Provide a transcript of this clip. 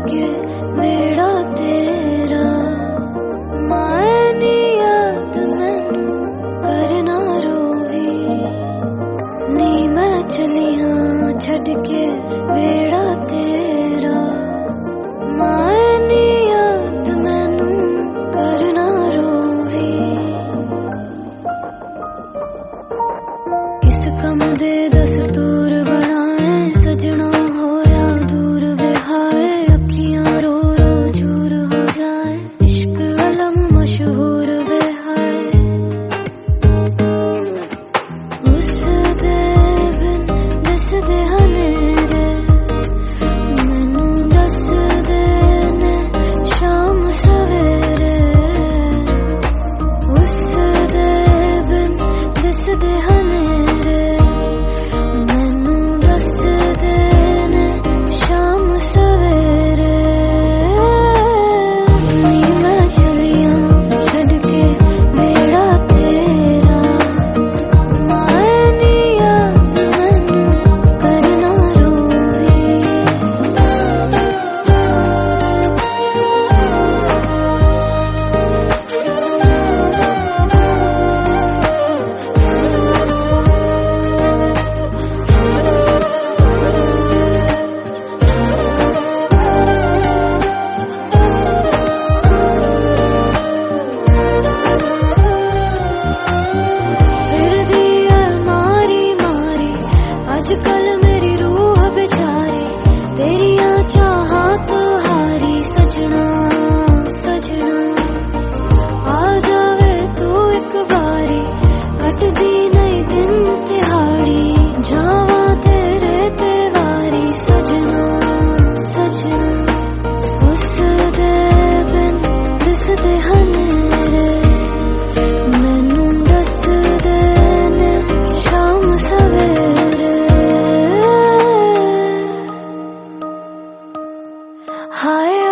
के वेड़ा तेरा मायनी याद मैनू करना रोवी नी मैं चलिया छड़ के वेड़ा तेरा मायनी याद मैनू करना रोवी किस कम दे दस्तूर बनाए सजना होया दूर विहाए अखियां रो रो चूर हो जाए इश्क अलम मशहूर बेहाए उस दे बिन दस दे हनेरे मैनू दस दे ने शाम सवेरे उस दे बिन दस दे हनेरे मैनू दस दे ने शाम सवेरे नी मैं चलिया छड़ के वेड़ा तेरा मायनी याद मैनू करना रोवी फिरदी है मारी मारी अजकल मेरी रूह बेचारी तेरिया चाहां तो हारी सजना सजना आ जावे तू एक बारी कटदी नहीं दिन तिहाड़ी जावा तेरे ते वारी सजना सजना उस दे बिन दस दे हनेरे मैनू दस दे ने शाम सवेरे हाय